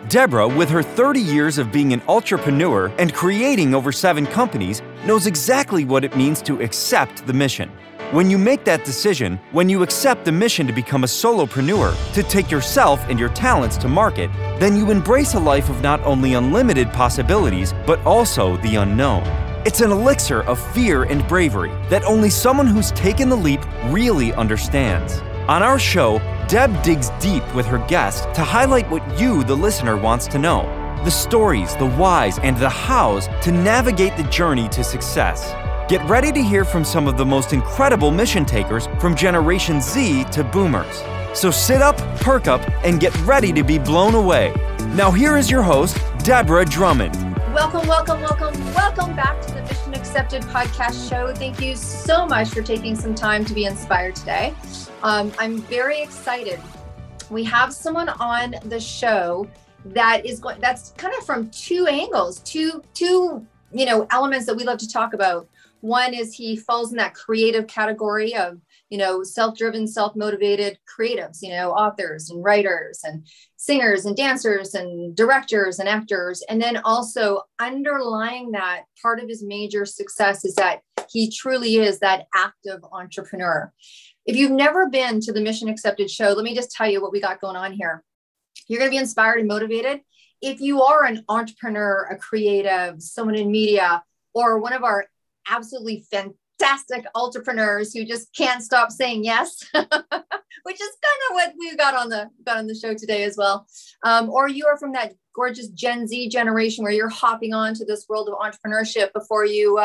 Deborah, with her 30 years of being an entrepreneur and creating over 7 companies, knows exactly what it means to accept the mission. When you make that decision, when you accept the mission to become a solopreneur, to take yourself and your talents to market, then you embrace a life of not only unlimited possibilities, but also the unknown. It's an elixir of fear and bravery that only someone who's taken the leap really understands. On our show, Deb digs deep with her guests to highlight what you, the listener, wants to know. The stories, the whys, and the hows to navigate the journey to success. Get ready to hear from some of the most incredible mission takers from Generation Z to Boomers. So sit up, perk up, and get ready to be blown away. Now here is your host, Deborah Drummond. Welcome back to the Mission Accepted podcast show. Thank you so much for taking some time to be inspired today. I'm very excited. We have someone on the show that's kind of from two angles, two elements that we love to talk about. One is he falls in that creative category of, self-driven, self-motivated creatives, authors and writers and singers and dancers and directors and actors. And then also underlying that, part of his major success is that he truly is that active entrepreneur. If you've never been to the Mission Accepted show, let me just tell you what we got going on here. You're going to be inspired and motivated. If you are an entrepreneur, a creative, someone in media, or one of our absolutely fantastic entrepreneurs who just can't stop saying yes, which is kind of what we've got on the show today as well. Or you are from that gorgeous Gen Z generation where you're hopping on to this world of entrepreneurship before you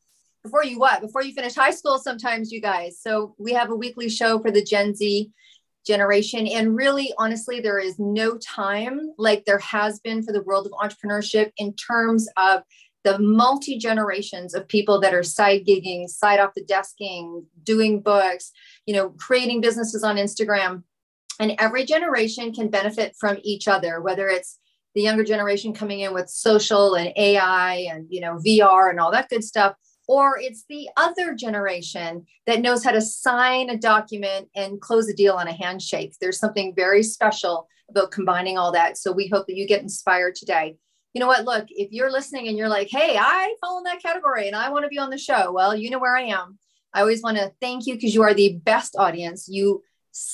finish high school sometimes, you guys. So we have a weekly show for the Gen Z generation. And really, honestly, there is no time like there has been for the world of entrepreneurship in terms of the multi-generations of people that are side gigging, side off the desking, doing books, creating businesses on Instagram. And every generation can benefit from each other, whether it's the younger generation coming in with social and AI and, VR and all that good stuff, or it's the other generation that knows how to sign a document and close a deal on a handshake. There's something very special about combining all that. So we hope that you get inspired today. You know what? Look, if you're listening and you're like, hey, I fall in that category and I want to be on the show. Well, you know where I am. I always want to thank you because you are the best audience. You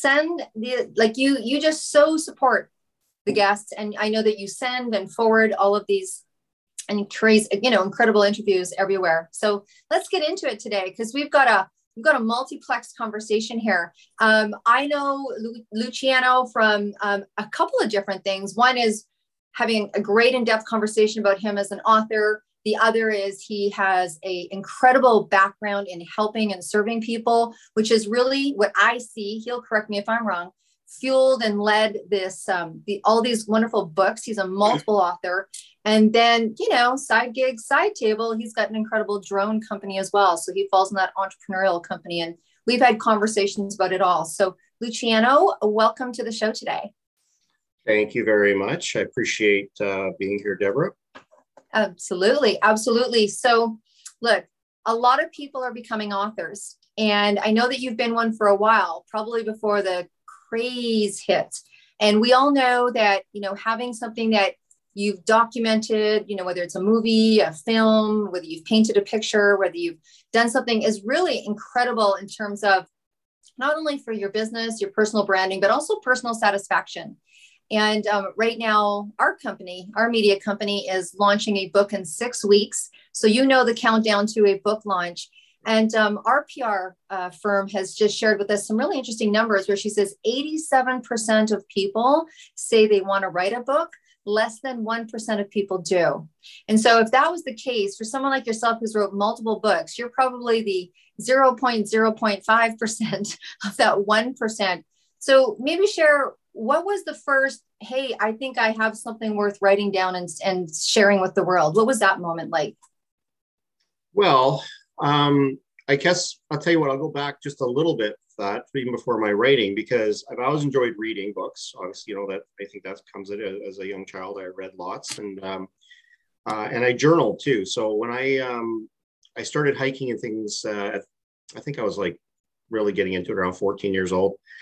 you just so support the guests. And I know that you send and forward all of these and create, incredible interviews everywhere. So let's get into it today because we've got a multiplex conversation here. I know Luciano from a couple of different things. One is having a great in-depth conversation about him as an author. The other is he has an incredible background in helping and serving people, which is really what I see. He'll correct me if I'm wrong. Fueled and led this, all these wonderful books. He's a multiple author. And then, side gig, side table, he's got an incredible drone company as well. So he falls in that entrepreneurial company. And we've had conversations about it all. So Luciano, welcome to the show today. Thank you very much. I appreciate being here, Deborah. Absolutely. Absolutely. So look, a lot of people are becoming authors. And I know that you've been one for a while, probably before the craze hit. And we all know that, having something that you've documented, whether it's a movie, a film, whether you've painted a picture, whether you've done something is really incredible in terms of not only for your business, your personal branding, but also personal satisfaction. And right now, our media company is launching a book in 6 weeks. So the countdown to a book launch. And our PR firm has just shared with us some really interesting numbers where she says 87% of people say they want to write a book. Less than 1% of people do. And so if that was the case for someone like yourself who's wrote multiple books, you're probably the 0.005% of that 1%. So maybe share what was the first, hey, I think I have something worth writing down and sharing with the world. What was that moment like? Well, I guess I'll tell you what, I'll go back just a little bit that even before my writing, because I've always enjoyed reading books. Obviously, that I think that comes as a young child. I read lots and I journaled too. So when I started hiking and things, I think I was like really getting into it around 14 years old.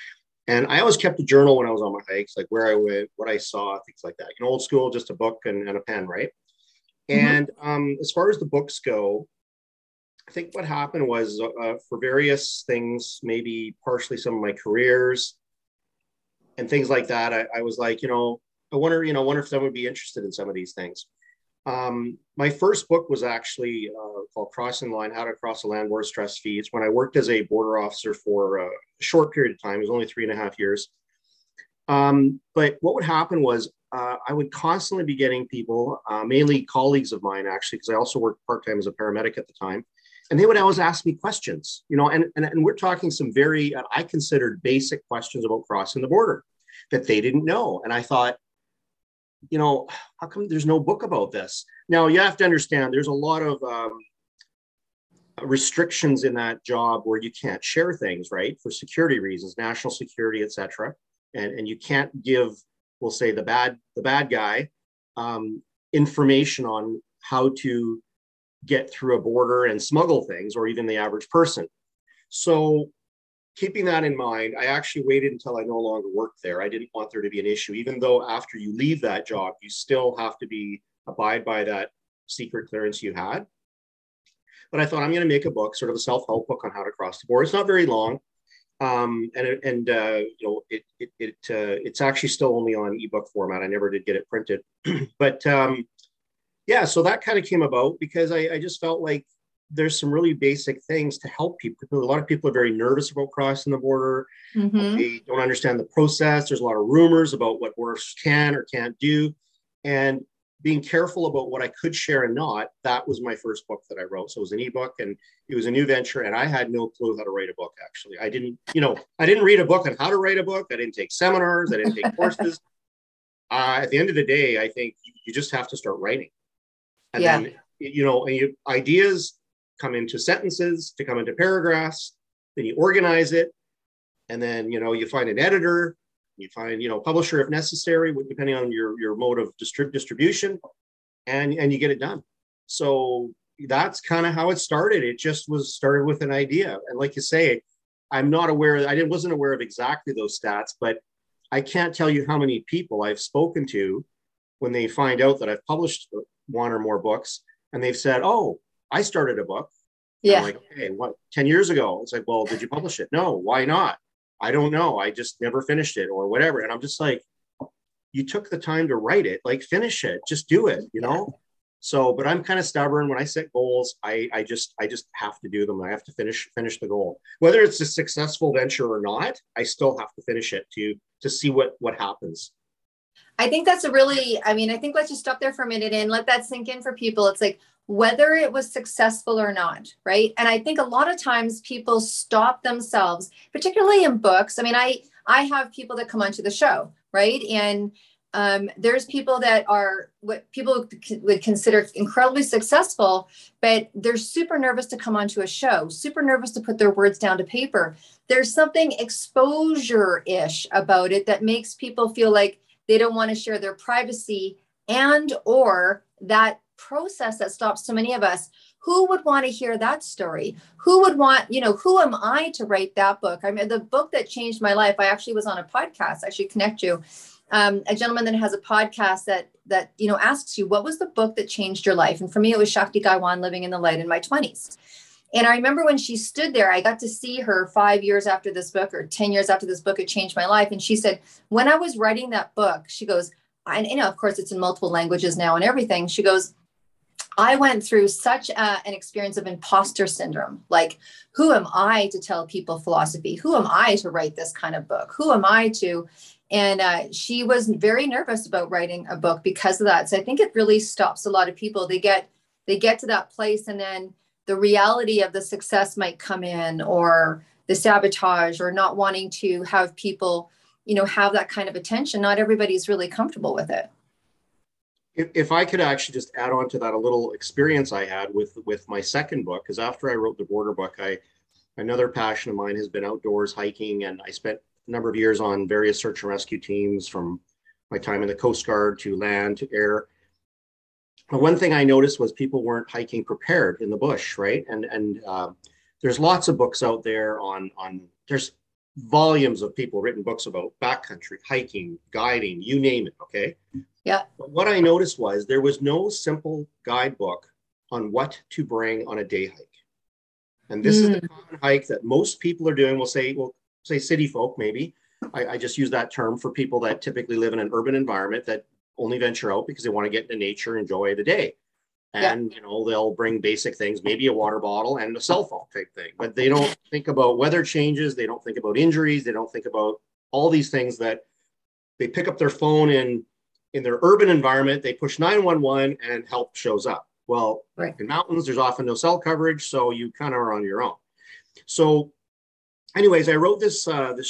And I always kept a journal when I was on my hikes, like where I went, what I saw, things like that. Old school, just a book and a pen, right? Mm-hmm. And as far as the books go, I think what happened was for various things, maybe partially some of my careers and things like that, I was like, I wonder if someone would be interested in some of these things. My first book was actually called Crossing the Line, How to Cross the Land Border Stress Feeds, when I worked as a border officer for a short period of time. It was only 3.5 years. But what would happen was I would constantly be getting people, mainly colleagues of mine, actually, because I also worked part-time as a paramedic at the time. And they would always ask me questions, and we're talking some very, I considered basic questions about crossing the border that they didn't know. And I thought, how come there's no book about this? Now, you have to understand, there's a lot of restrictions in that job where you can't share things, right? For security reasons, national security, et cetera. And you can't give, we'll say, the bad guy information on how to get through a border and smuggle things, or even the average person. So keeping that in mind, I actually waited until I no longer worked there. I didn't want there to be an issue, even though after you leave that job, you still have to abide by that secret clearance you had. But I thought, I'm going to make a book, sort of a self-help book on how to cross the border. It's not very long. It's actually still only on ebook format. I never did get it printed. But yeah, so that kind of came about because I just felt like there's some really basic things to help people. A lot of people are very nervous about crossing the border. Mm-hmm. They don't understand the process. There's a lot of rumors about what borders can or can't do. And being careful about what I could share and not, that was my first book that I wrote. So it was an ebook, and it was a new venture, and I had no clue how to write a book, actually. I didn't read a book on how to write a book. I didn't take seminars. I didn't take courses. At the end of the day, I think you just have to start writing. And then, ideas come into sentences, to come into paragraphs, then you organize it. And then, you find an editor, you find, publisher if necessary, depending on your mode of distribution, and you get it done. So that's kind of how it started. It just started with an idea. And like you say, I wasn't aware of exactly those stats, but I can't tell you how many people I've spoken to when they find out that I've published one or more books, and they've said, "Oh, I started a book." Yeah. I'm like, okay, what, 10 years ago? It's like, well, did you publish it? No. Why not? I don't know. I just never finished it, or whatever. And I'm just like, you took the time to write it, like finish it, just do it, So, but I'm kind of stubborn. When I set goals, I just have to do them. I have to finish the goal. Whether it's a successful venture or not, I still have to finish it to see what happens. I think that's I think let's just stop there for a minute and let that sink in for people. It's like, whether it was successful or not, right? And I think a lot of times people stop themselves, particularly in books. I mean, I have people that come onto the show, right? And there's people that are what people would consider incredibly successful, but they're super nervous to come onto a show, super nervous to put their words down to paper. There's something exposure-ish about it that makes people feel like they don't want to share their privacy or that process that stops so many of us. Who would want to hear that story? Who would want, who am I to write that book? I mean, the book that changed my life, I actually was on a podcast. I should connect you. A gentleman that has a podcast that asks you, what was the book that changed your life? And for me, it was Shakti Gaiwan, Living in the Light in My 20s. And I remember when she stood there, I got to see her 5 years after this book, or 10 years after this book had changed my life. And she said, when I was writing that book, she goes, and of course it's in multiple languages now and everything. She goes, I went through such an experience of imposter syndrome. Like, who am I to tell people philosophy? Who am I to write this kind of book? Who am I to? And she was very nervous about writing a book because of that. So I think it really stops a lot of people. They get to that place, and then the reality of the success might come in, or the sabotage, or not wanting to have people, have that kind of attention. Not everybody's really comfortable with it. If I could actually just add on to that a little experience I had with my second book, because after I wrote the border book, another passion of mine has been outdoors hiking, and I spent a number of years on various search and rescue teams, from my time in the Coast Guard to land to air. But one thing I noticed was people weren't hiking prepared in the bush, right? And there's lots of books out there on there's volumes of people written books about backcountry, hiking, guiding, you name it. Okay. Yeah. But what I noticed was there was no simple guidebook on what to bring on a day hike. And this is the common hike that most people are doing. We'll say city folk, maybe. I just use that term for people that typically live in an urban environment that only venture out because they want to get into nature, enjoy the day. And, you know, they'll bring basic things, maybe a water bottle and a cell phone type thing, but they don't think about weather changes. They don't think about injuries. They don't think about all these things that they pick up their phone in their urban environment. They push 911 and help shows up. Well, in mountains, there's often no cell coverage. So you kind of are on your own. So anyways, I wrote this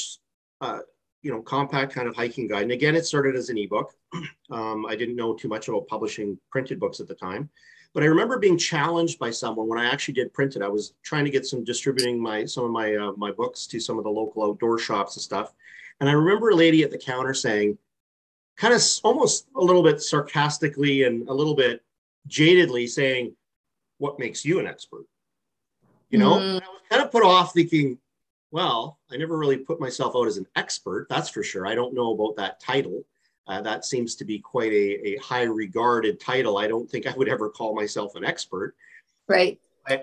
compact kind of hiking guide. And again, it started as an ebook. I didn't know too much about publishing printed books at the time, but I remember being challenged by someone when I actually did print it. I was trying to get distributing some of my books to some of the local outdoor shops and stuff. And I remember a lady at the counter saying, kind of almost a little bit sarcastically and a little bit jadedly saying, "What makes you an expert?" You know, and I was kind of put off thinking, well, I never really put myself out as an expert, that's for sure. I don't know about that title. That seems to be quite a high regarded title. I don't think I would ever call myself an expert. Right. But,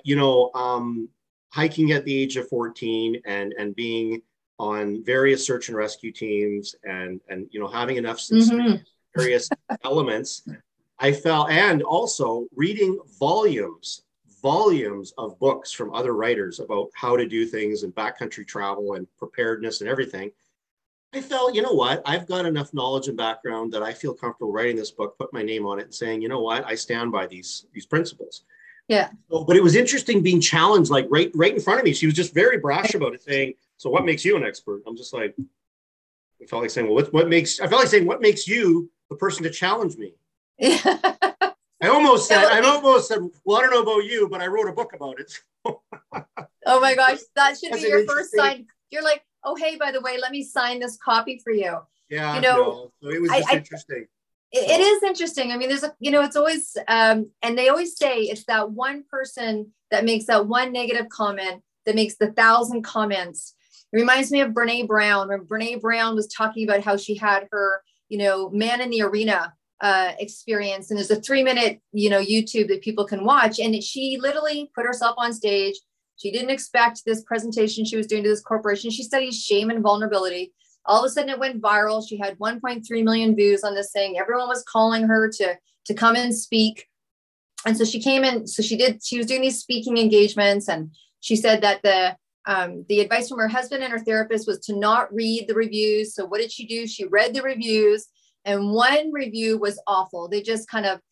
hiking at the age of 14 and being on various search and rescue teams and having enough various elements, I felt, and also reading volumes of books from other writers about how to do things in backcountry travel and preparedness and everything. I felt, you know what, I've got enough knowledge and background that I feel comfortable writing this book, put my name on it and saying, you know what, I stand by these principles. Yeah. So, but it was interesting being challenged, like right in front of me. She was just very brash about it, saying, so what makes you an expert? I'm just like, I felt like saying, well, what makes you the person to challenge me? Yeah. I almost said, well, I don't know about you, but I wrote a book about it. Oh my gosh, that should be your first sign. You're like, oh, hey, by the way, let me sign this copy for you. Yeah, so it was just interesting. It is interesting. I mean, it's always, and they always say it's that one person that makes that one negative comment that makes the 1,000 comments. It reminds me of Brene Brown, when Brene Brown was talking about how she had her, man in the arena experience. And there's a 3-minute, YouTube that people can watch. And she literally put herself on stage. She didn't expect this presentation she was doing to this corporation. She studies shame and vulnerability. All of a sudden it went viral. She had 1.3 million views on this thing. Everyone was calling her to come and speak. And so she came in. So she was doing these speaking engagements. And she said that the advice from her husband and her therapist was to not read the reviews. So what did she do? She read the reviews. And one review was awful. They just kind of,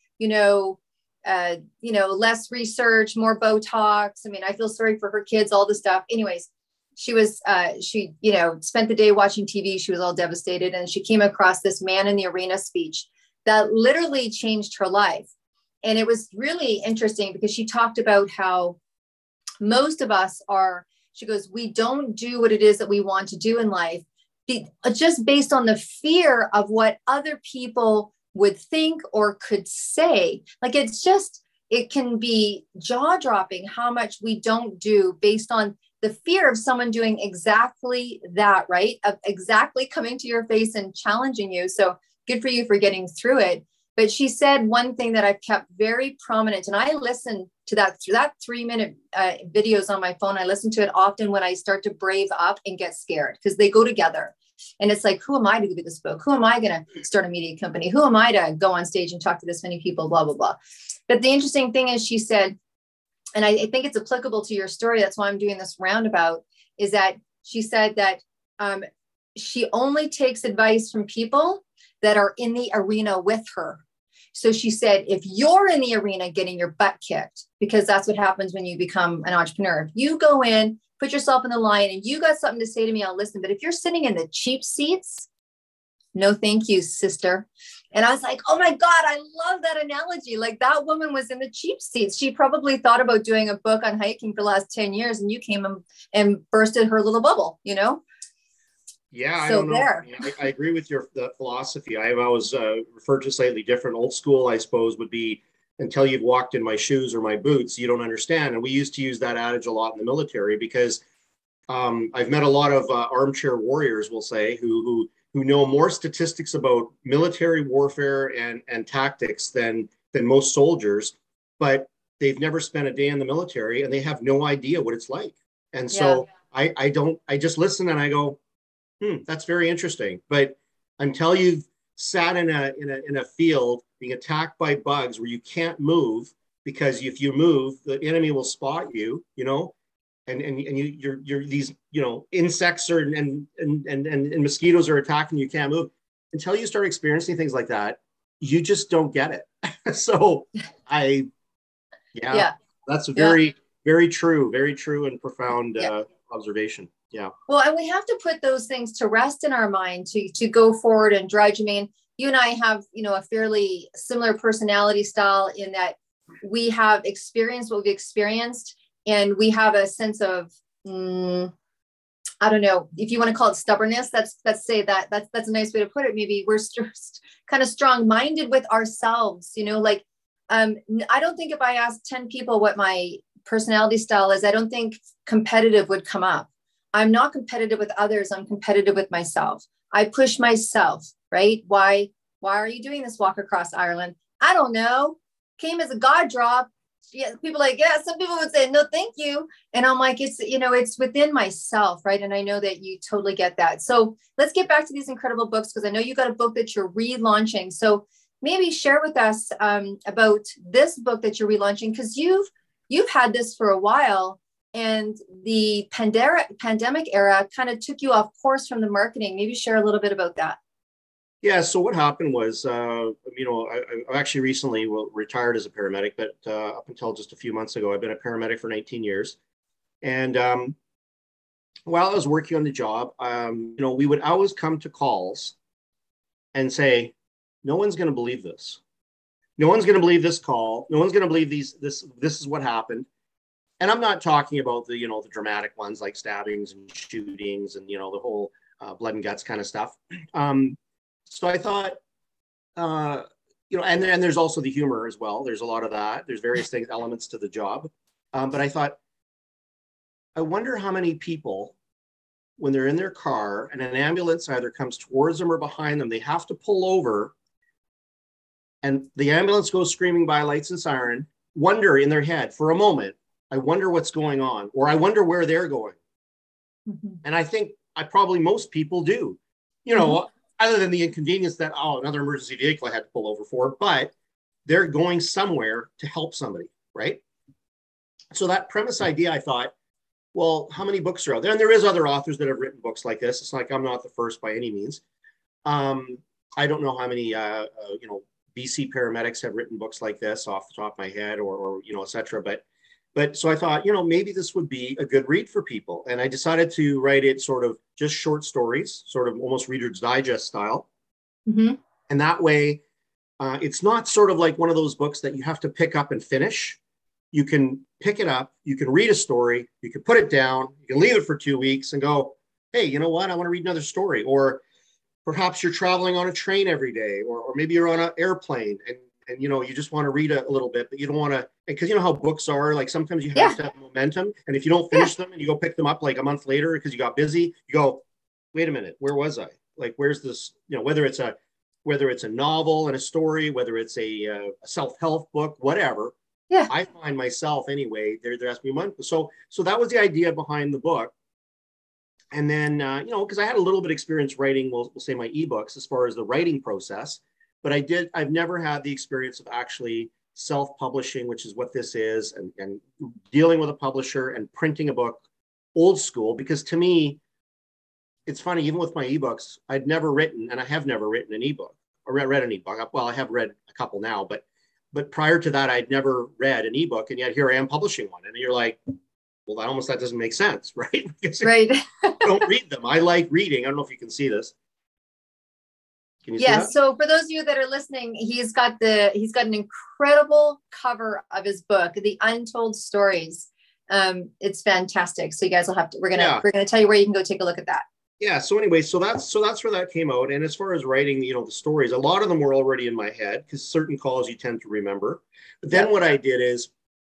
less research, more Botox. I mean, I feel sorry for her kids, all this stuff. Anyways, she spent the day watching TV. She was all devastated. And she came across this man in the arena speech that literally changed her life. And it was really interesting because she talked about how most of us she goes, we don't do what it is that we want to do in life, just based on the fear of what other people would think or could say. Like, it can be jaw-dropping how much we don't do based on the fear of someone doing exactly that, right? Of exactly coming to your face and challenging you. So good for you for getting through it. But she said one thing that I've kept very prominent, and I listen to that 3-minute videos on my phone. I listen to it often when I start to brave up and get scared, because they go together. And it's like, who am I to do this book? Who am I going to start a media company? Who am I to go on stage and talk to this many people, blah, blah, blah. But the interesting thing is, she said, and I think it's applicable to your story, that's why I'm doing this roundabout, is that she said that she only takes advice from people that are in the arena with her. So she said, if you're in the arena getting your butt kicked, because that's what happens when you become an entrepreneur. If you go in, put yourself in the line and you got something to say to me, I'll listen. But if you're sitting in the cheap seats, no, thank you, sister. And I was like, oh my God, I love that analogy. Like, that woman was in the cheap seats. She probably thought about doing a book on hiking for the last 10 years. And you came and bursted her little bubble, Yeah, so I don't know. I agree with the philosophy. I've always referred to slightly different. Old school, I suppose, would be, until you've walked in my shoes or my boots, you don't understand. And we used to use that adage a lot in the military, because I've met a lot of armchair warriors, we'll say, who know more statistics about military warfare and tactics than most soldiers, but they've never spent a day in the military and they have no idea what it's like. And so I just listen and I go, that's very interesting. But until you've sat in a field being attacked by bugs where you can't move, because if you move, the enemy will spot you, and you're these, insects and mosquitoes are attacking you, can't move. Until you start experiencing things like that, you just don't get it. So that's a very true and profound observation. Yeah. Well, and we have to put those things to rest in our mind to go forward and drudge. I mean, you and I have, a fairly similar personality style in that we have experienced what we've experienced, and we have a sense of, I don't know if you want to call it stubbornness. That's a nice way to put it. Maybe we're just kind of strong-minded with ourselves, I don't think if I asked 10 people what my personality style is, I don't think competitive would come up. I'm not competitive with others. I'm competitive with myself. I push myself, right? Why are you doing this walk across Ireland? I don't know. Came as a God drop. Yeah, people like, some people would say, no, thank you. And I'm like, it's within myself, right? And I know that you totally get that. So let's get back to these incredible books, because I know you got a book that you're relaunching. So maybe share with us about this book that you're relaunching, because you've had this for a while, and the pandemic era kind of took you off course from the marketing. Maybe share a little bit about that. Yeah. So what happened was, I actually recently retired as a paramedic, but up until just a few months ago, I've been a paramedic for 19 years. And while I was working on the job, we would always come to calls and say, no one's going to believe this. No one's going to believe this call. No one's going to believe this is what happened. And I'm not talking about the dramatic ones like stabbings and shootings and, the whole blood and guts kind of stuff. So I thought, and there's also the humor as well. There's a lot of that. There's various things, elements to the job. But I thought, I wonder how many people, when they're in their car and an ambulance either comes towards them or behind them, they have to pull over and the ambulance goes screaming by, lights and siren, wonder in their head for a moment, I wonder what's going on, or I wonder where they're going. Mm-hmm. And I think probably most people do, other than the inconvenience that, another emergency vehicle I had to pull over for, but they're going somewhere to help somebody, right? So that premise idea, I thought, well, how many books are out there? And there is other authors that have written books like this. It's like, I'm not the first by any means. I don't know how many, BC paramedics have written books like this off the top of my head or et cetera. But so I thought, maybe this would be a good read for people. And I decided to write it sort of just short stories, sort of almost Reader's Digest style. Mm-hmm. And that way, it's not sort of like one of those books that you have to pick up and finish. You can pick it up, you can read a story, you can put it down, you can leave it for 2 weeks and go, hey, you know what? I want to read another story. Or perhaps you're traveling on a train every day, or maybe you're on an airplane and you just want to read a little bit, but you don't want to, because you know how books are, like sometimes you have to have momentum. And if you don't finish them and you go pick them up like a month later because you got busy, you go, wait a minute, where was I? Like, where's this, whether it's a novel and a story, whether it's a self-help book, whatever. Yeah. I find myself anyway, there has to be one. So that was the idea behind the book. And then, because I had a little bit of experience writing, we'll say my ebooks as far as the writing process, but I've never had the experience of actually self-publishing, which is what this is, and dealing with a publisher and printing a book old school, because to me, it's funny, even with my ebooks, I'd never written, and I have never written an ebook or read an ebook. Well, I have read a couple now, but prior to that, I'd never read an ebook, and yet here I am publishing one. And you're like, well, that doesn't make sense, right? Right. I don't read them. I like reading. I don't know if you can see this. Can you see that? So for those of you that are listening, he's got an incredible cover of his book, The Untold Stories. It's fantastic. So you guys will we're gonna tell you where you can go take a look at that. Yeah. So anyway, so that's where that came out. And as far as writing, the stories, a lot of them were already in my head because certain calls you tend to remember. But then what I did is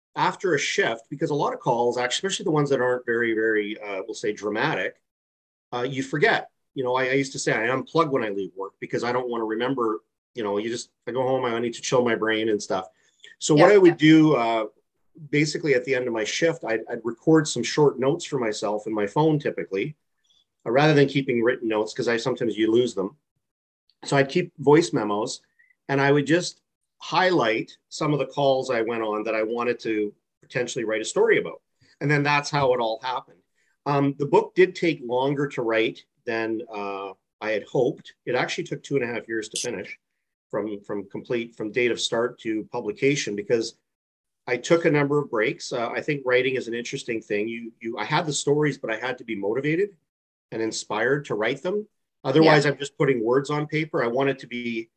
after a shift, because a lot of calls, actually, especially the ones that aren't very, very, we'll say dramatic, you forget. I used to say I unplug when I leave work because I don't want to remember, I go home, I need to chill my brain and stuff. So what I would do, basically at the end of my shift, I'd record some short notes for myself in my phone typically, rather than keeping written notes, because sometimes you lose them. So I'd keep voice memos, and I would just highlight some of the calls I went on that I wanted to potentially write a story about. And then that's how it all happened. The book did take longer to write than I had hoped. It actually took 2.5 years to finish from date of start to publication, because I took a number of breaks. I think writing is an interesting thing. I had the stories, but I had to be motivated and inspired to write them. Otherwise, I'm just putting words on paper. I wanted to be,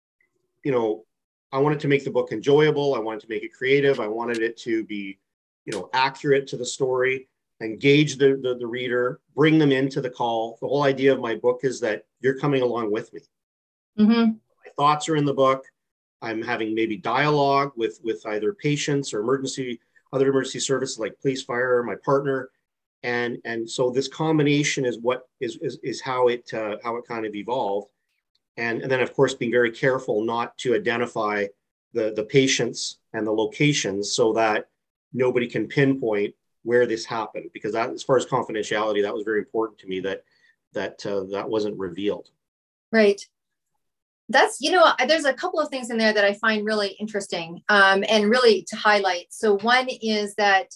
I wanted to make the book enjoyable. I wanted to make it creative. I wanted it to be, accurate to the story, engage the reader, bring them into the call. The whole idea of my book is that you're coming along with me. Mm-hmm. My thoughts are in the book. I'm having maybe dialogue with either patients or other emergency services like police, fire, my partner. And so this combination is what is how it kind of evolved. And then, of course, being very careful not to identify the patients and the locations so that nobody can pinpoint where this happened, because that, as far as confidentiality, that was very important to me, that wasn't revealed. Right. That's, there's a couple of things in there that I find really interesting, and really to highlight. So one is that,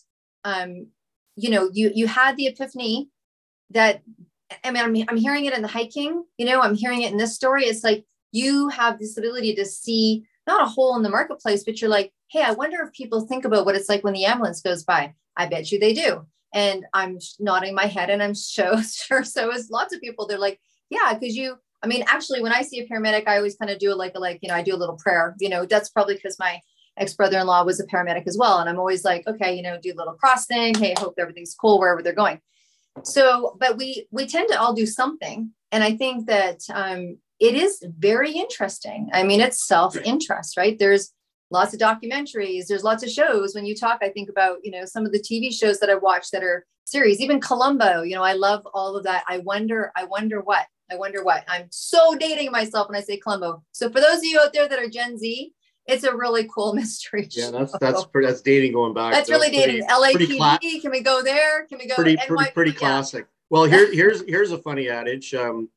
you had the epiphany that, I mean, I'm hearing it in the hiking, I'm hearing it in this story. It's like, you have this ability to see not a hole in the marketplace, but you're like, hey, I wonder if people think about what it's like when the ambulance goes by. I bet you they do. And I'm nodding my head, and I'm sure so is lots of people. They're like, yeah, because actually, when I see a paramedic, I always kind of do I do a little prayer, that's probably because my ex-brother-in-law was a paramedic as well. And I'm always like, okay, do a little cross thing. Hey, I hope everything's cool wherever they're going. So, but we tend to all do something. And I think that it is very interesting. I mean, it's self-interest, right? There's lots of documentaries. There's lots of shows. When you talk, I think about, some of the TV shows that I watch that are series, even Columbo, I love all of that. I wonder what. I'm so dating myself when I say Columbo. So for those of you out there that are Gen Z, it's a really cool mystery show. Yeah, that's dating going back. That's really dating. LAPD, can we go there? Can we go? Pretty classic. Well, here's a funny adage.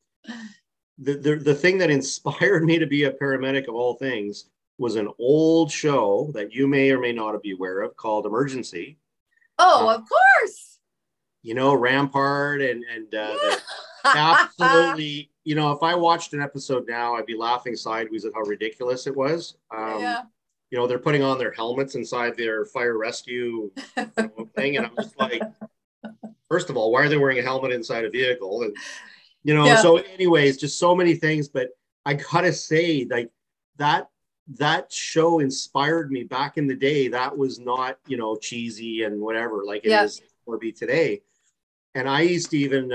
The thing that inspired me to be a paramedic of all things was an old show that you may or may not be aware of called Emergency. Oh, of course. Rampart and absolutely. If I watched an episode now, I'd be laughing sideways at how ridiculous it was. They're putting on their helmets inside their fire rescue thing, and I'm just like, first of all, why are they wearing a helmet inside a vehicle? And so anyways, just so many things. But I gotta say, like that show inspired me back in the day. That was not cheesy and whatever like it is or be today. And I used to even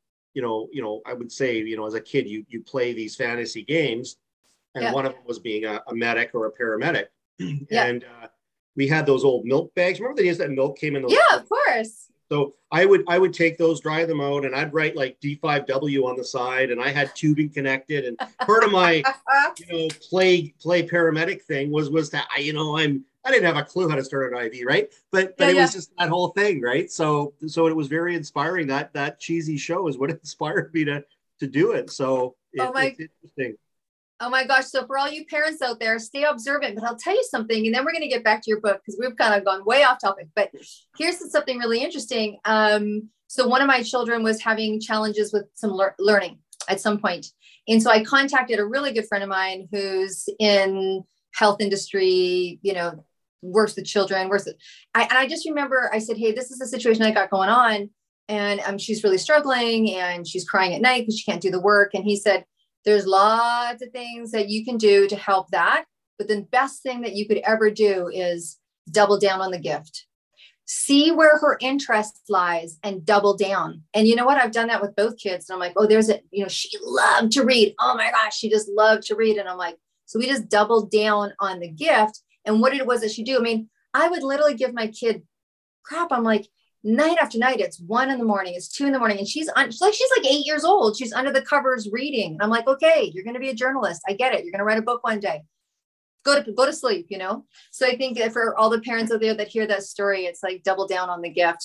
I would say, as a kid, you play these fantasy games, and one of them was being a medic or a paramedic. And we had those old milk bags. Remember the days that milk came in those? Yeah, of course. So I would take those, dry them out, and I'd write like D5W on the side, and I had tubing connected. And part of my, play paramedic thing was that I didn't have a clue how to start an IV, right? But it was just that whole thing, right? So it was very inspiring. That cheesy show is what inspired me to do it. So it's interesting. Oh my gosh. So for all you parents out there, stay observant, but I'll tell you something, and then we're going to get back to your book because we've kind of gone way off topic, but here's something really interesting. So one of my children was having challenges with some learning at some point. And so I contacted a really good friend of mine who's in health industry, works with children, and I just remember I said, hey, this is the situation I got going on. And she's really struggling and she's crying at night because she can't do the work. And he said, there's lots of things that you can do to help that. But the best thing that you could ever do is double down on the gift. See where her interest lies and double down. And you know what? I've done that with both kids. And I'm like, oh, she loved to read. Oh my gosh, she just loved to read. And I'm like, so we just doubled down on the gift. And what it was that she do? I mean, I would literally give my kid crap. I'm like, night after night, it's 1 a.m, it's 2 a.m, and she's like 8 years old. She's under the covers reading. And I'm like, okay, you're going to be a journalist. I get it. You're going to write a book one day. Go to sleep, you know? So I think for all the parents out there that hear that story, it's like double down on the gift.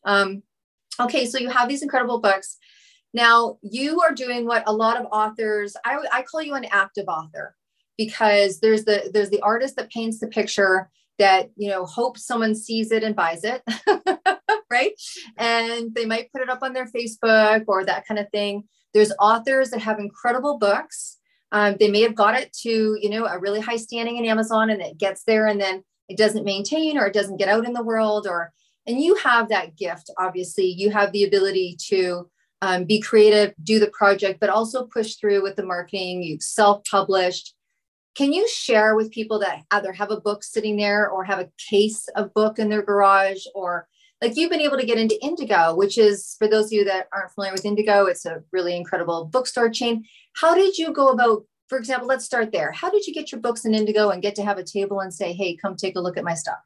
Okay. So you have these incredible books. Now you are doing what a lot of authors, I call you an active author, because there's the artist that paints the picture that, you know, hopes someone sees it and buys it. Right. And they might put it up on their Facebook or that kind of thing. There's authors that have incredible books. They may have got it to, you know, a really high standing in Amazon, and it gets there and then it doesn't maintain, or it doesn't get out in the world, and you have that gift. Obviously you have the ability to be creative, do the project, but also push through with the marketing. You've self-published. Can you share with people that either have a book sitting there or have a case of book in their garage, or like you've been able to get into Indigo, which is, for those of you that aren't familiar with Indigo, it's a really incredible bookstore chain. How did you go about, for example, let's start there. How did you get your books in Indigo and get to have a table and say, hey, come take a look at my stuff?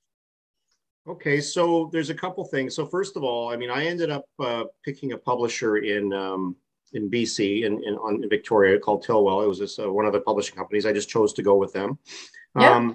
Okay, so there's a couple things. So first of all, I mean, I ended up picking a publisher in BC, in Victoria, called Tillwell. It was just one of the publishing companies. I just chose to go with them. Yeah.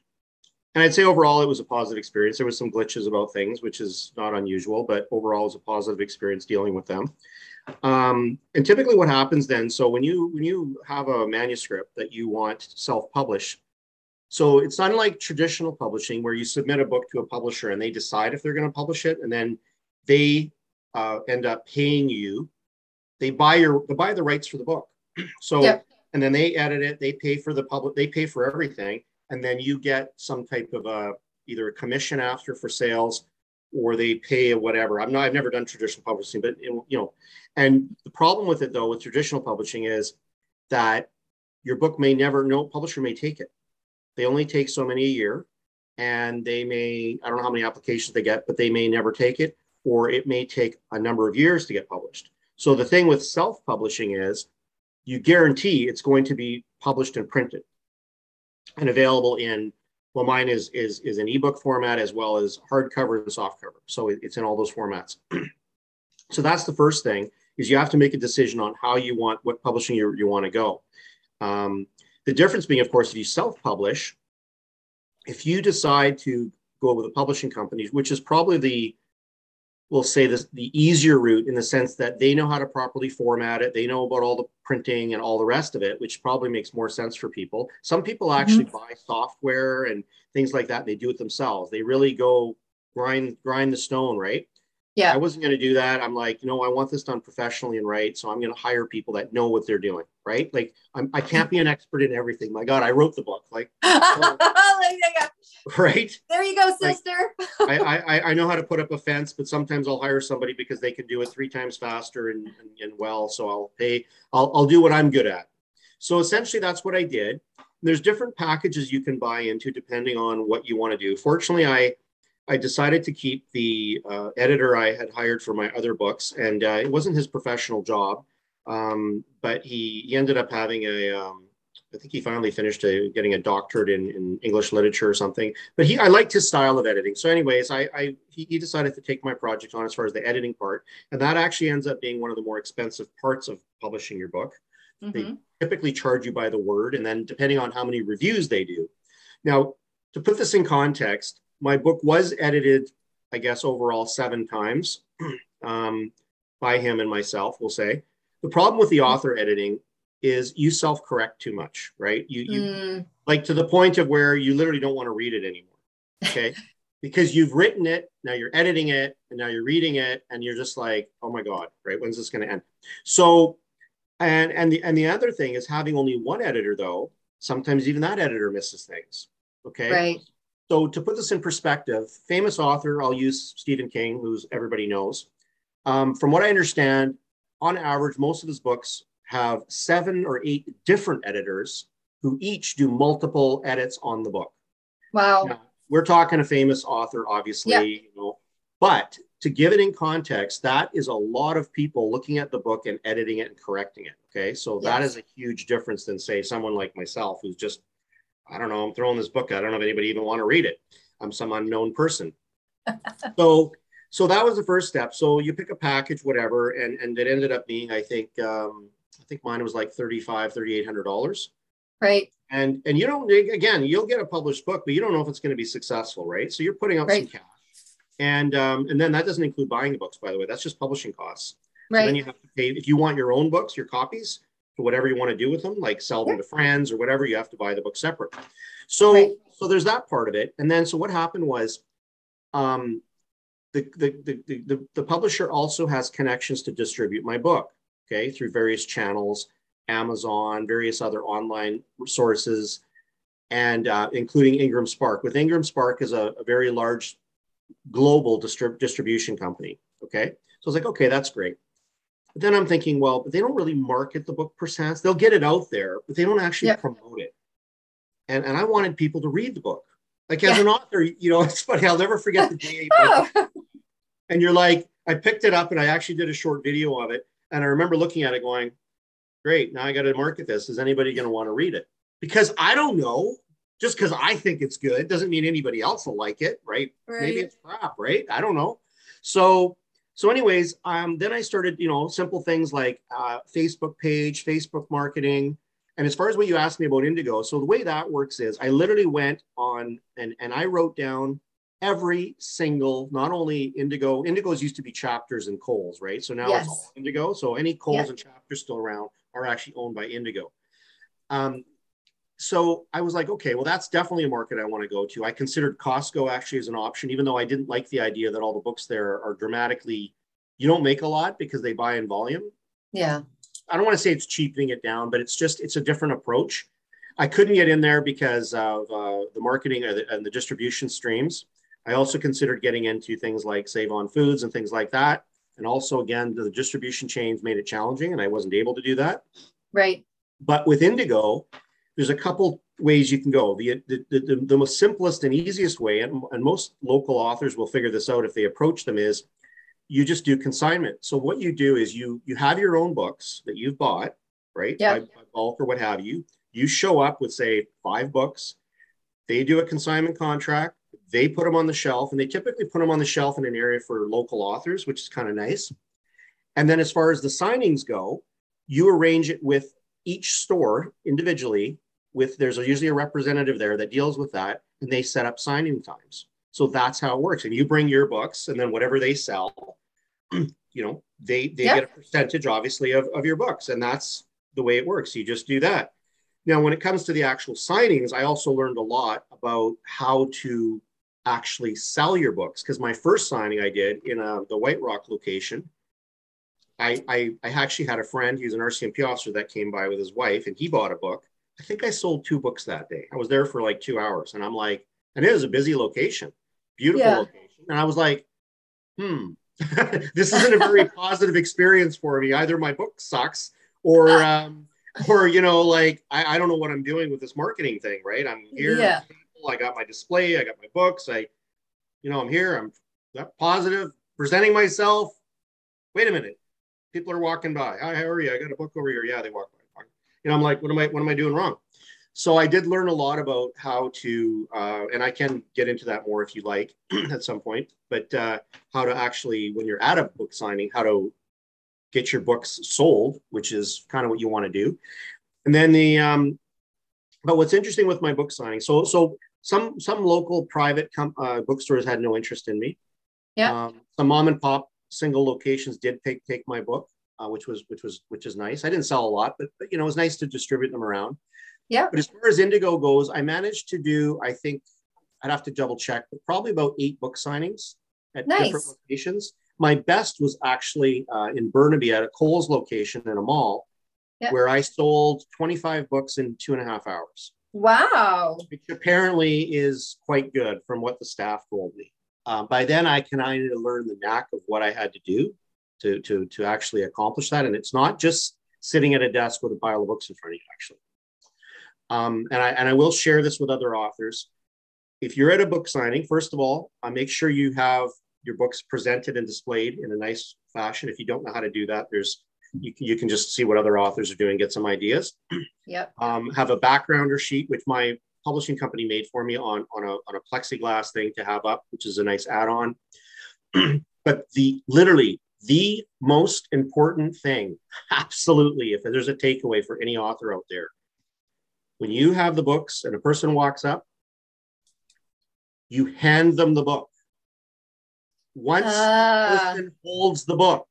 And I'd say overall, it was a positive experience. There was some glitches about things, which is not unusual, but overall, it was a positive experience dealing with them. And typically what happens then, so when you have a manuscript that you want to self-publish, so it's not like traditional publishing where you submit a book to a publisher and they decide if they're going to publish it, and then they end up paying you. They buy the rights for the book. So, yep. And then they edit it, they pay for they pay for everything. And then you get some type of either a commission after for sales, or they pay whatever. I've never done traditional publishing, but you know, and the problem with it though, with traditional publishing is that your book no publisher may take it. They only take so many a year, and I don't know how many applications they get, but they may never take it, or it may take a number of years to get published. So the thing with self-publishing is you guarantee it's going to be published and printed and available in, well, mine is an ebook format as well as hardcover and softcover. So it's in all those formats. So that's the first thing, is you have to make a decision on what publishing you want to go. The difference being, of course, if you self-publish, if you decide to go with a publishing company, which is probably we'll say this, the easier route, in the sense that they know how to properly format it. They know about all the printing and all the rest of it, which probably makes more sense for people. Some people actually buy software and things like that. They do it themselves. They really go grind the stone, right? Yeah. I wasn't going to do that. I'm like, I want this done professionally and right. So I'm going to hire people that know what they're doing, right? Like I can't be an expert in everything. My God, I wrote the book. Like, right? There you go, sister. Like, I know how to put up a fence, but sometimes I'll hire somebody because they can do it 3 times faster and well. So I'll do what I'm good at. So essentially that's what I did. There's different packages you can buy into depending on what you want to do. Fortunately, I decided to keep the editor I had hired for my other books, and it wasn't his professional job, but he ended up having I think he finally finished getting a doctorate in English literature or something. But I liked his style of editing. So anyways, he decided to take my project on as far as the editing part, and that actually ends up being one of the more expensive parts of publishing your book. Mm-hmm. They typically charge you by the word, and then depending on how many reviews they do. Now, to put this in context, my book was edited, I guess, overall 7 times by him and myself, we'll say. The problem with the author editing is you self-correct too much, right? You like to the point of where you literally don't want to read it anymore, okay? Because you've written it, now you're editing it, and now you're reading it, and you're just like, oh my God, right? When's this going to end? So, and the other thing is having only one editor, though, sometimes even that editor misses things, okay? Right. So to put this in perspective, famous author, I'll use Stephen King, who's everybody knows. From what I understand, on average, most of his books have 7 or 8 different editors who each do multiple edits on the book. Wow. Now, we're talking a famous author, obviously, but to give it in context, that is a lot of people looking at the book and editing it and correcting it. Okay. So that is a huge difference than, say, someone like myself who's just, I don't know, I'm throwing this book out. I don't know if anybody even want to read it. I'm some unknown person. So that was the first step. So you pick a package, whatever, and it ended up being, I think mine was like $3,800. Right. And you don't, again, you'll get a published book, but you don't know if it's going to be successful, right? So you're putting out some cash, and then that doesn't include buying the books, by the way. That's just publishing costs. Right. So then you have to pay if you want your own books, your copies, for whatever you want to do with them, like sell them to friends or whatever. You have to buy the book separate. So so there's that part of it. And then so what happened was, the publisher also has connections to distribute my book, okay, through various channels, Amazon, various other online sources, and including Ingram Spark. With Ingram Spark is a very large global distribution company, okay? So I was like, okay, that's great. But then I'm thinking, well, but they don't really market the book per se. They'll get it out there, but they don't actually promote it. And I wanted people to read the book. Like as an author, you know, it's funny, I'll never forget the day. And you're like, I picked it up and I actually did a short video of it. And I remember looking at it going, great, now I got to market this. Is anybody going to want to read it? Because I don't know, just because I think it's good doesn't mean anybody else will like it, right? Maybe it's crap, right? I don't know. So anyways, then I started, you know, simple things like Facebook page, Facebook marketing. And as far as what you asked me about Indigo, so the way that works is I literally went on and I wrote down every single, not only Indigos used to be Chapters and Kohl's, right? So now it's all Indigo. So any Kohl's and Chapters still around are actually owned by Indigo. So I was like, okay, well, that's definitely a market I want to go to. I considered Costco actually as an option, even though I didn't like the idea that all the books there are dramatically, you don't make a lot because they buy in volume. Yeah. I don't want to say it's cheapening it down, but it's a different approach. I couldn't get in there because of the marketing and the distribution streams. I also considered getting into things like Save On Foods and things like that. And also, again, the distribution chains made it challenging and I wasn't able to do that. Right. But with Indigo, there's a couple ways you can go. The most simplest and easiest way, and most local authors will figure this out if they approach them, is you just do consignment. So what you do is you have your own books that you've bought, right? By bulk or what have you. You show up with, say, 5 books. They do a consignment contract. They put them on the shelf, and they typically put them on the shelf in an area for local authors, which is kind of nice. And then as far as the signings go, you arrange it with each store individually. There's usually a representative there that deals with that, and they set up signing times. So that's how it works. And you bring your books, and then whatever they sell, you know, they get a percentage, obviously, of your books. And that's the way it works. You just do that. Now, when it comes to the actual signings, I also learned a lot about how to actually sell your books. Because my first signing I did in the White Rock location, I actually had a friend, he's an RCMP officer, that came by with his wife, and he bought a book. I think I sold 2 books that day. I was there for like 2 hours, and I'm like, and it was a busy location, beautiful location. And I was like, this isn't a very positive experience for me. Either my book sucks or, you know, like, I don't know what I'm doing with this marketing thing, right? I'm here, I got my display, I got my books, I'm here, I'm positive, presenting myself. Wait a minute. People are walking by. Hi, how are you? I got a book over here. Yeah, they walk by. You know, I'm like, what am I doing wrong? So I did learn a lot about how to, and I can get into that more if you like at some point, but how to actually, when you're at a book signing, how to get your books sold, which is kind of what you want to do. And then but what's interesting with my book signing, so some local private bookstores had no interest in me. Yeah. Some mom and pop single locations did take my book, which is nice. I didn't sell a lot, but you know, it was nice to distribute them around. Yeah. But as far as Indigo goes, I managed to do, I think I'd have to double check, but probably about 8 book signings at different locations. My best was actually in Burnaby at a Kohl's location in a mall, where I sold 25 books in 2.5 hours. Wow. Which apparently is quite good from what the staff told me. By then, I kind of learned the knack of what I had to do to actually accomplish that. And it's not just sitting at a desk with a pile of books in front of you, actually. And I will share this with other authors. If you're at a book signing, first of all, make sure you have your books presented and displayed in a nice fashion. If you don't know how to do that, you can just see what other authors are doing, get some ideas. Yep. Have a backgrounder sheet, which my publishing company made for me on a plexiglass thing to have up, which is a nice add-on. But literally the most important thing, absolutely, if there's a takeaway for any author out there, when you have the books and a person walks up, you hand them the book. Once the person holds the book,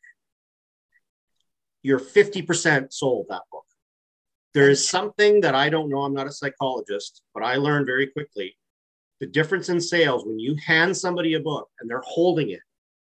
you're 50% sold that book. There is something that I don't know. I'm not a psychologist, but I learned very quickly the difference in sales when you hand somebody a book and they're holding it.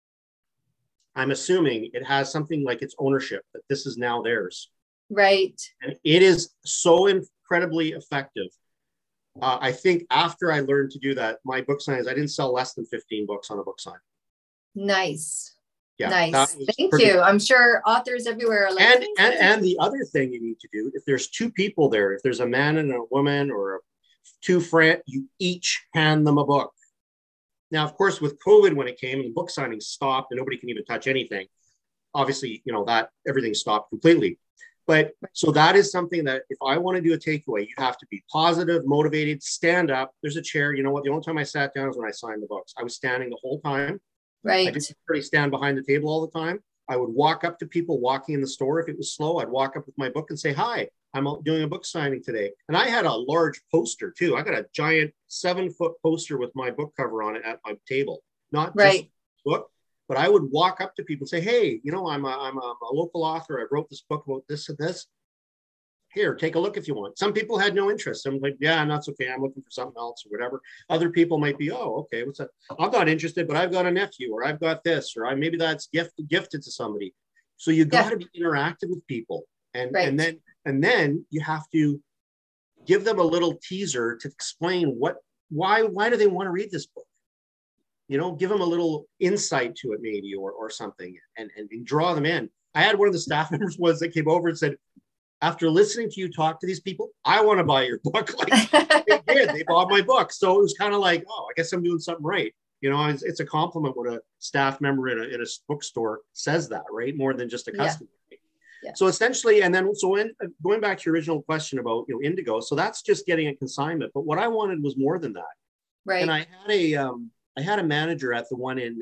I'm assuming it has something like its ownership, that this is now theirs. Right. And it is so incredibly effective. I think after I learned to do that, my book signings, I didn't sell less than 15 books on a book sign. Nice. Yeah, nice. Thank you. I'm sure authors everywhere are like, and the other thing you need to do, if there's two people there, if there's a man and a woman or two friends, you each hand them a book. Now, of course, with COVID, when it came and book signings stopped and nobody can even touch anything, obviously, that everything stopped completely. But so that is something that if I want to do a takeaway, you have to be positive, motivated, stand up. There's a chair. You know what? The only time I sat down is when I signed the books. I was standing the whole time. Right. I didn't really stand behind the table all the time. I would walk up to people walking in the store. If it was slow, I'd walk up with my book and say, hi, I'm doing a book signing today. And I had a large poster too. I got a giant 7-foot poster with my book cover on it at my table, not just book, but I would walk up to people and say, hey, I'm a local author. I wrote this book about this and this. Here, take a look if you want. Some people had no interest. I'm like, yeah, that's okay. I'm looking for something else or whatever. Other people might be, oh, okay, what's that? I'm not interested, but I've got a nephew or I've got this, or maybe that's gifted to somebody. So you got to be interactive with people. And then you have to give them a little teaser to explain why do they want to read this book? Give them a little insight to it maybe or something and draw them in. I had one of the staff members once that came over and said, after listening to you talk to these people, I want to buy your book. Like they did, they bought my book. So it was kind of like, oh, I guess I'm doing something right. It's a compliment when a staff member in a bookstore says that, right? More than just a customer. Yeah. So essentially, and then going back to your original question about Indigo, so that's just getting a consignment. But what I wanted was more than that. Right. And I had a manager at the one in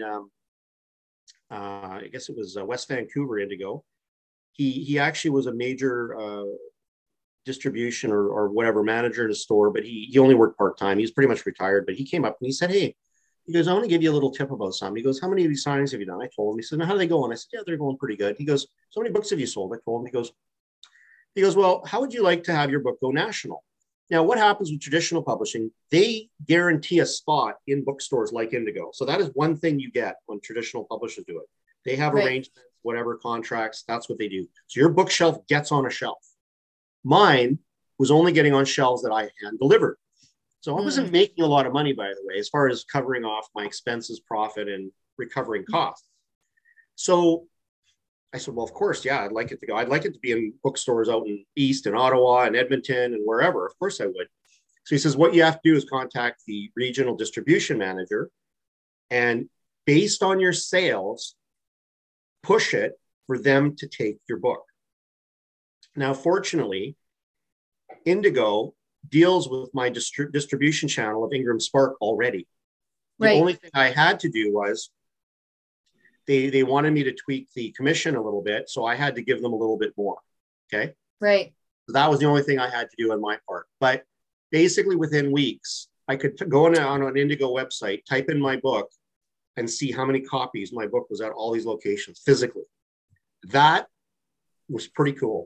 I guess it was West Vancouver Indigo. He actually was a major distribution or whatever manager in a store, but he only worked part-time. He's pretty much retired, but he came up and he said, hey, he goes, I want to give you a little tip about something. He goes, how many of these signings have you done? I told him. He said, now, how do they go? And I said, yeah, they're going pretty good. He goes, so many books have you sold? I told him. He goes, well, how would you like to have your book go national? Now, what happens with traditional publishing? They guarantee a spot in bookstores like Indigo. So that is one thing you get when traditional publishers do it. They have arrangements, whatever contracts, that's what they do. So your bookshelf gets on a shelf. Mine was only getting on shelves that I hand delivered. So I wasn't making a lot of money, by the way, as far as covering off my expenses, profit, and recovering costs. So I said, well, of course, yeah, I'd like it to go. I'd like it to be in bookstores out in East and Ottawa and Edmonton and wherever. Of course I would. So he says, what you have to do is contact the regional distribution manager and based on your sales, push it for them to take your book. Now, fortunately, Indigo deals with my distribution channel of Ingram Spark already. The only thing I had to do was they wanted me to tweak the commission a little bit, so I had to give them a little bit more. Okay. Right. So that was the only thing I had to do on my part. But basically, within weeks, I could go on an Indigo website, type in my book, and see how many copies my book was at all these locations physically. That was pretty cool.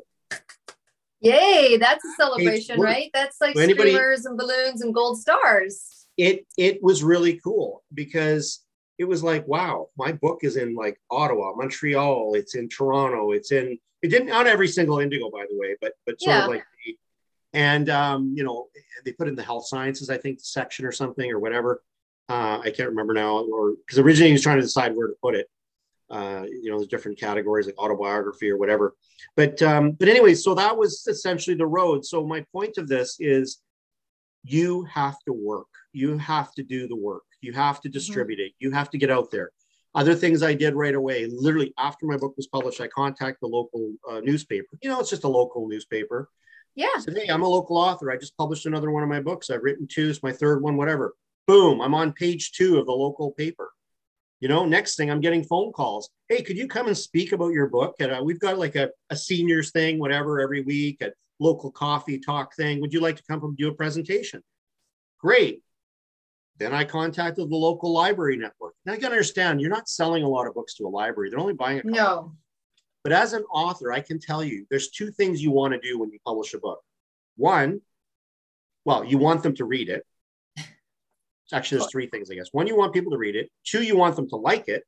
Yay, that's a celebration, right? That's like streamers and balloons and gold stars. It was really cool because it was like, wow, my book is in like Ottawa, Montreal, it's in Toronto, it didn't on every single Indigo, by the way, but sort of like, and they put in the health sciences, I think, section or something or whatever. I can't remember now, or because originally he was trying to decide where to put it. There's different categories like autobiography or whatever. But anyway, so that was essentially the road. So my point of this is you have to work. You have to do the work. You have to distribute it. You have to get out there. Other things I did right away, literally after my book was published, I contacted the local newspaper. It's just a local newspaper. Yeah. So, hey, I'm a local author. I just published another one of my books. I've written two. It's my third one, whatever. Boom, I'm on page 2 of the local paper. You know, next thing I'm getting phone calls. Hey, could you come and speak about your book? And we've got like a seniors thing, whatever, every week, a local coffee talk thing. Would you like to come and do a presentation? Great. Then I contacted the local library network. Now you got to understand, you're not selling a lot of books to a library. They're only buying a couple. No. But as an author, I can tell you, there's 2 things you want to do when you publish a book. One, well, you want them to read it. Actually, there's 3 things, I guess. 1, you want people to read it. 2, you want them to like it.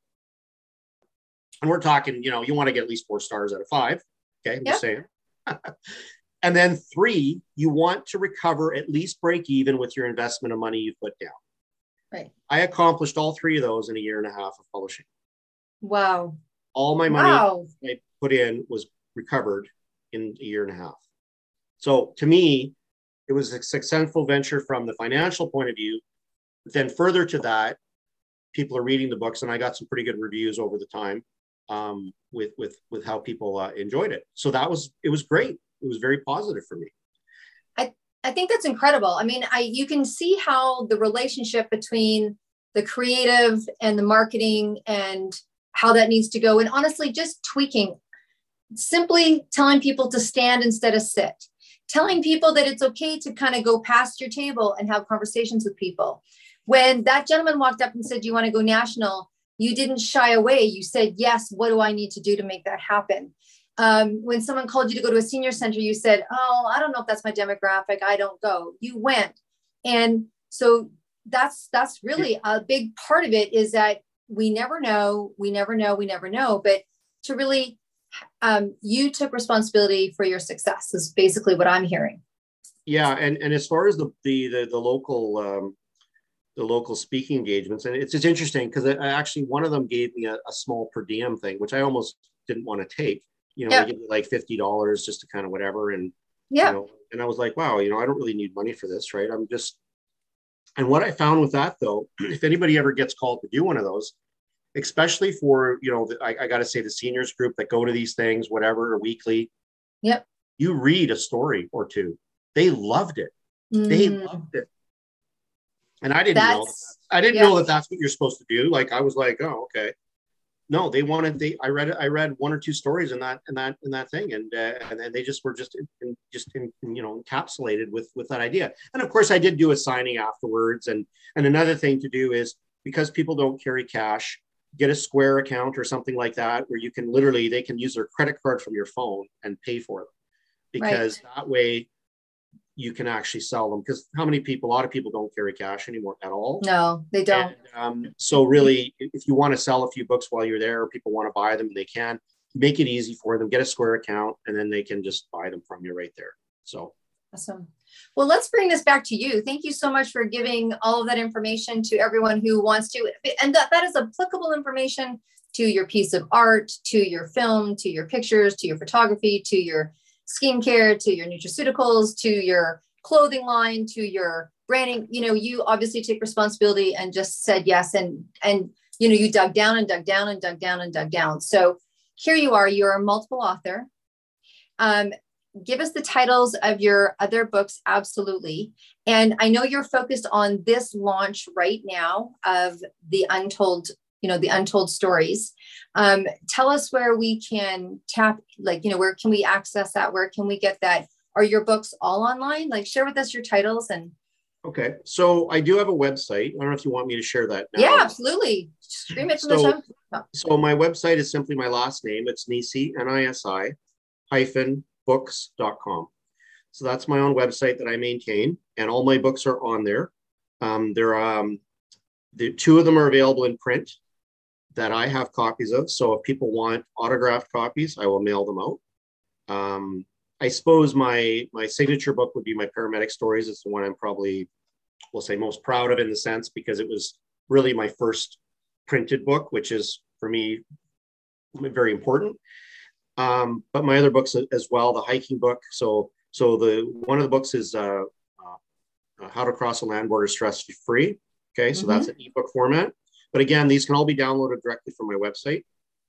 And we're talking, you know, you want to get at least 4 stars out of 5. Okay, I'm just saying. And then 3, you want to recover, at least break even with your investment of money you put down. Right. I accomplished all 3 of those in a year and a half of publishing. Wow. All my money I put in was recovered in a year and a half. So to me, it was a successful venture from the financial point of view. But then further to that, people are reading the books, and I got some pretty good reviews over the time with how people enjoyed it. So it was great. It was very positive for me. I think that's incredible. I mean, you can see how the relationship between the creative and the marketing and how that needs to go. And honestly, just tweaking, simply telling people to stand instead of sit, telling people that it's okay to kind of go past your table and have conversations with people. When that gentleman walked up and said, "Do you want to go national?" You didn't shy away. You said, "Yes, what do I need to do to make that happen?" When someone called you to go to a senior center, you said, "Oh, I don't know if that's my demographic. I don't go." You went. And so that's really a big part of it, is that we never know. But to really, you took responsibility for your success is basically what I'm hearing. Yeah. And as far as the local speaking engagements, and it's interesting because actually one of them gave me a small per diem thing, which I almost didn't want to take. You know, they give me like $50 just to kind of whatever. And, you know, and I was like, wow, you know, I don't really need money for this, right? And what I found with that though, if anybody ever gets called to do one of those, especially for, you know, I got to say the seniors group that go to these things, whatever, or weekly. Yep. You read a story or 2. They loved it. They loved it. And I didn't know that that's what you're supposed to do. Like, I was like, oh, okay. No, I read 1 or 2 stories in that thing. And they just were you know, encapsulated with that idea. And of course I did do a signing afterwards. And another thing to do is, because people don't carry cash, get a Square account or something like that, where you can they can use their credit card from your phone and pay for them, because that way you can actually sell them. Because a lot of people don't carry cash anymore at all. No, they don't. And, so really, if you want to sell a few books while you're there, or people want to buy them, they can. Make it easy for them, get a Square account, and then they can just buy them from you right there. So awesome. Well, let's bring this back to you. Thank you so much for giving all of that information to everyone who wants to. And that is applicable information to your piece of art, to your film, to your pictures, to your photography, to your skincare, to your nutraceuticals, to your clothing line, to your branding. You know, you obviously take responsibility and just said yes. And you know, you dug down and dug down and dug down and dug down. So here you are, you're a multiple author. Give us the titles of your other books. Absolutely. And I know you're focused on this launch right now of the Untold Stories. Tell us where we can tap, like, you know, where can we access that? Where can we get that? Are your books all online? Like, share with us your titles. And okay. So I do have a website. I don't know if you want me to share that now. Yeah, absolutely. Scream it from the top. So my website is simply my last name. It's Nisi, NISI -books.com. So that's my own website that I maintain, and all my books are on there. The 2 of them are available in print that I have copies of. So if people want autographed copies, I will mail them out. I suppose my signature book would be my Paramedic Stories. It's the one I'm probably, we'll say, most proud of, in the sense because it was really my first printed book, which is for me very important. But my other books as well, the hiking book. So one of the books is How to Cross a Land Border Stress-Free. Okay, so that's an ebook format. But again, these can all be downloaded directly from my website.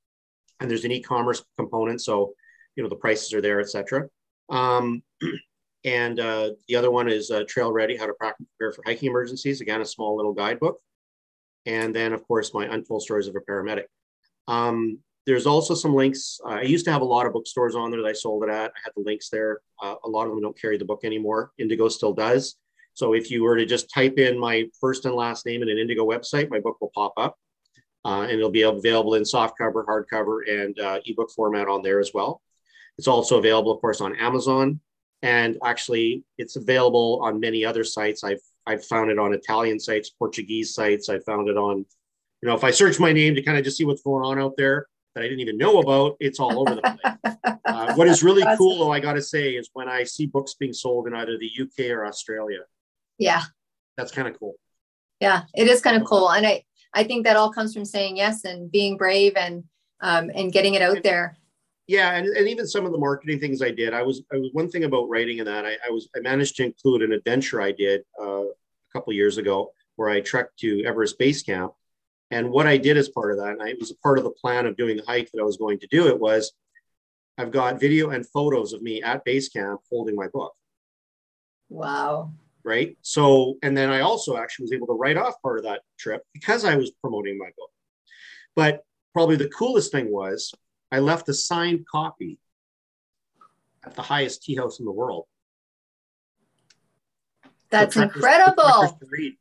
And there's an e-commerce component. So, you know, the prices are there, etc. And the other one is Trail Ready, How to Prepare for Hiking Emergencies. Again, a small little guidebook. And then, of course, my Untold Stories of a Paramedic. There's also some links. I used to have a lot of bookstores on there that I sold it at. I had the links there. A lot of them don't carry the book anymore. Indigo still does. So if you were to just type in my first and last name in an Indigo website, my book will pop up. And it'll be available in softcover, hardcover, and ebook format on there as well. It's also available, of course, on Amazon. And actually, it's available on many other sites. I've found it on Italian sites, Portuguese sites. I found it on, if I search my name to kind of just see what's going on out there that I didn't even know about, it's all over the place. What is really cool, though, I got to say, is when I see books being sold in either the UK or Australia. Yeah. That's kind of cool. Yeah, it is kind of cool. And I think that all comes from saying yes and being brave and getting it out there. Yeah, and even some of the marketing things I did, I was one thing about writing in that I managed to include an adventure I did a couple of years ago where I trekked to Everest Base Camp, and what I did as part of that, and it was a part of the plan of doing the hike that I was going to do. It was I've got video and photos of me at base camp holding my book. Wow. Right. So, and then I also actually was able to write off part of that trip because I was promoting my book. But probably the coolest thing was I left a signed copy at the highest tea house in the world. That's incredible.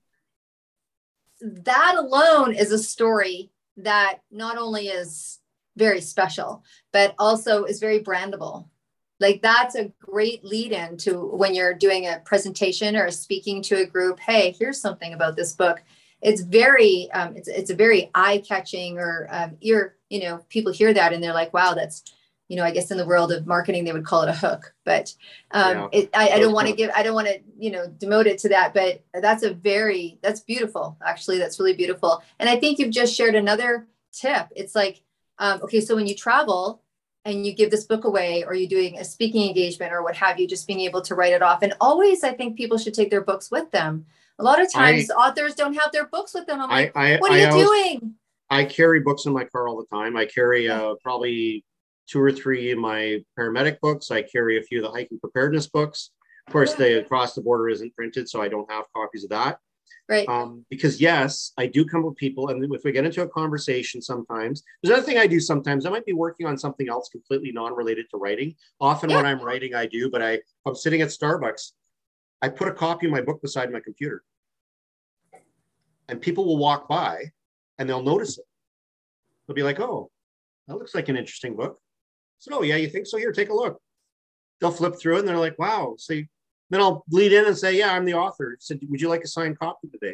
That alone is a story that not only is very special, but also is very brandable. Like that's a great lead in to when you're doing a presentation or speaking to a group. Hey, here's something about this book. It's very, it's a very eye-catching or ear, people hear that and they're like, wow, that's, I guess in the world of marketing, they would call it a hook, but I don't want to demote it to that, but that's beautiful. Actually, that's really beautiful. And I think you've just shared another tip. It's like, okay, so when you travel and you give this book away or you're doing a speaking engagement or what have you, just being able to write it off. And always, I think people should take their books with them. A lot of times authors don't have their books with them. I'm like, what are you doing? I carry books in my car all the time. I carry probably 2 or 3 of my paramedic books. I carry a few of the hiking preparedness books. Of course, the Across the Border isn't printed, so I don't have copies of that. Right. Because yes, I do come with people, and if we get into a conversation sometimes, there's another thing I do sometimes. I might be working on something else completely non-related to writing. Often when I'm writing, I do, but I'm sitting at Starbucks, I put a copy of my book beside my computer. And people will walk by and they'll notice it. They'll be like, oh, that looks like an interesting book. So, oh yeah, you think so? Here, take a look. They'll flip through it and they're like, wow. So then I'll lead in and say, yeah, I'm the author. So would you like a signed copy today?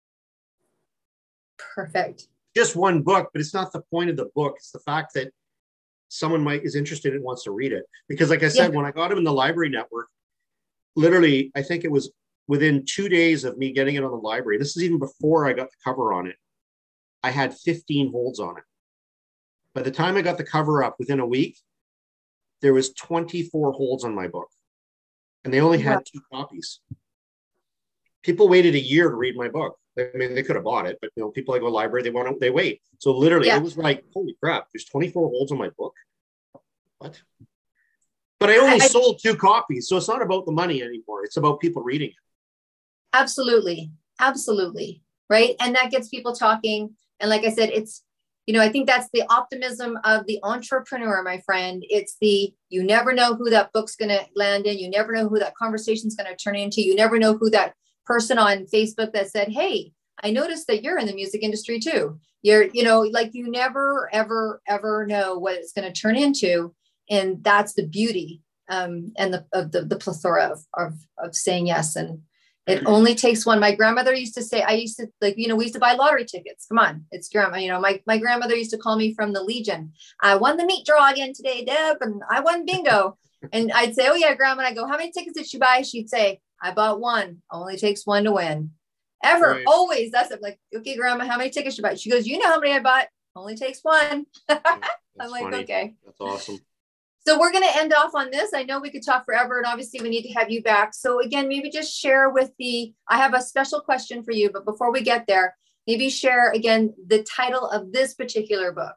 Perfect. Just one book, but it's not the point of the book. It's the fact that someone is interested and wants to read it. Because like I said, when I got him in the library network, literally, I think it was within 2 days of me getting it on the library, this is even before I got the cover on it, I had 15 holds on it. By the time I got the cover up within a week, there was 24 holds on my book. And they only had 2 copies. People waited a year to read my book. I mean, they could have bought it, but people like go to the library, they wait. So literally it was like, holy crap, there's 24 holds on my book. What? But I only sold 2 copies. So it's not about the money anymore. It's about people reading it. Absolutely. Absolutely. Right. And that gets people talking. And like I said, it's, I think that's the optimism of the entrepreneur, my friend. It's you never know who that book's going to land in. You never know who that conversation's going to turn into. You never know who that person on Facebook that said, hey, I noticed that you're in the music industry too. You're, like you never, ever, ever know what it's going to turn into. And that's the beauty and the plethora of saying yes. And it only takes one. My grandmother used to say, we used to buy lottery tickets. Come on, it's grandma. My grandmother used to call me from the Legion. I won the meat draw again today, Deb, and I won bingo. And I'd say, oh yeah, grandma. And I go, how many tickets did you buy? She'd say, I bought 1. Only takes 1 to win. Ever, right. Always. That's it. Like, okay, grandma, how many tickets you buy? She goes, you know how many I bought? Only takes 1. I'm like, funny. Okay. That's awesome. So we're going to end off on this. I know we could talk forever, and obviously we need to have you back. So again, maybe just share I have a special question for you, but before we get there, maybe share again the title of this particular book.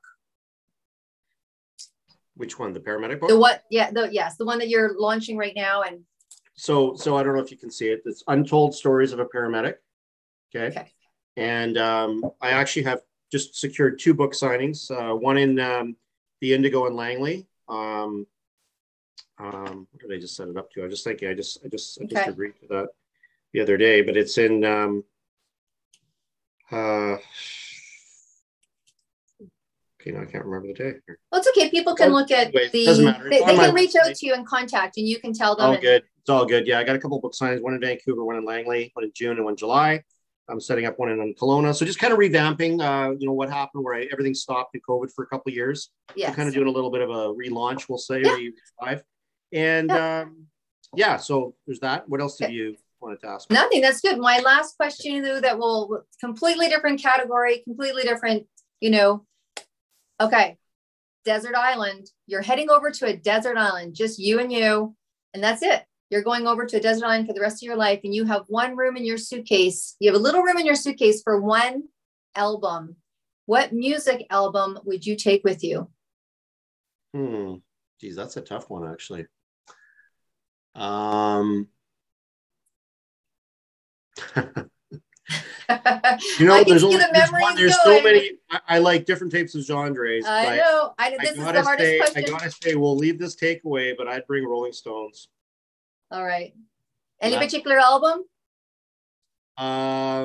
Which one? The paramedic book? The one that you're launching right now. And So I don't know if you can see it. It's Untold Stories of a Paramedic. Okay. And I actually have just secured 2 book signings. One in the Indigo and Langley. What did I just set it up to? I was just thinking. I just agreed to that the other day, but it's in. Okay, now I can't remember the day. Well, it's okay. People can look at doesn't matter. They can reach out to you and contact, and you can tell them. All good. It's all good. Yeah, I got a couple of book signings. One in Vancouver, one in Langley, one in June, and one in July. I'm setting up one in Kelowna. So just kind of revamping, what happened where everything stopped in COVID for a couple of years. Yes. So kind of doing a little bit of a relaunch, we'll say, revive. And so there's that. What else did you wanted to ask me? Nothing. That's good. My last question, though, that will completely different category, completely different, okay. Desert island. You're heading over to a desert island, just you, and that's it. You're going over to a desert island for the rest of your life, and you have one room in your suitcase. You have a little room in your suitcase for one album. What music album would you take with you? Geez, that's a tough one, actually. There's so many. I like different types of genres. I know. This is the hardest question. I gotta say, we'll leave this takeaway, but I'd bring Rolling Stones. All right. Any particular album? I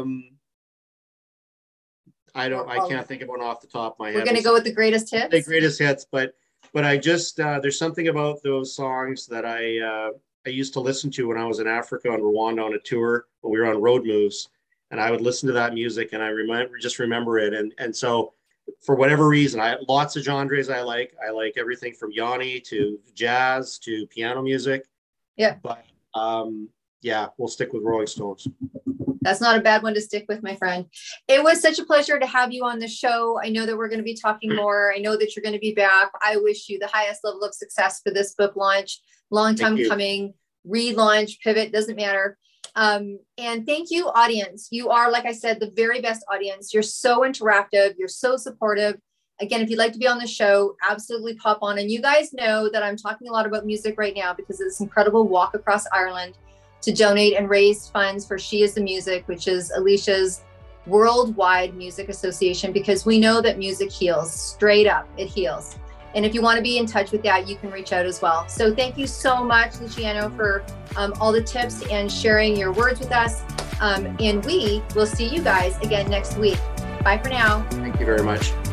can't think of one off the top of my head. We're going to go with the greatest hits. The greatest hits, but I just there's something about those songs that I used to listen to when I was in Africa and Rwanda on a tour when we were on road moves, and I would listen to that music and I remember it, and so for whatever reason, lots of genres I like. I like everything from Yanni to jazz to piano music. Yeah. But we'll stick with Rolling Stones. That's not a bad one to stick with, my friend. It was such a pleasure to have you on the show. I know that we're going to be talking more. I know that you're going to be back. I wish you the highest level of success for this book launch. Long time coming, relaunch, pivot, doesn't matter. And thank you, audience. You are, like I said, the very best audience. You're so interactive. You're so supportive. Again, if you'd like to be on the show, absolutely pop on. And you guys know that I'm talking a lot about music right now because of this incredible walk across Ireland to donate and raise funds for She Is the Music, which is Alicia's worldwide music association, because we know that music heals. Straight up, it heals. And if you want to be in touch with that, you can reach out as well. So thank you so much, Luciano, for all the tips and sharing your words with us. And we will see you guys again next week. Bye for now. Thank you very much.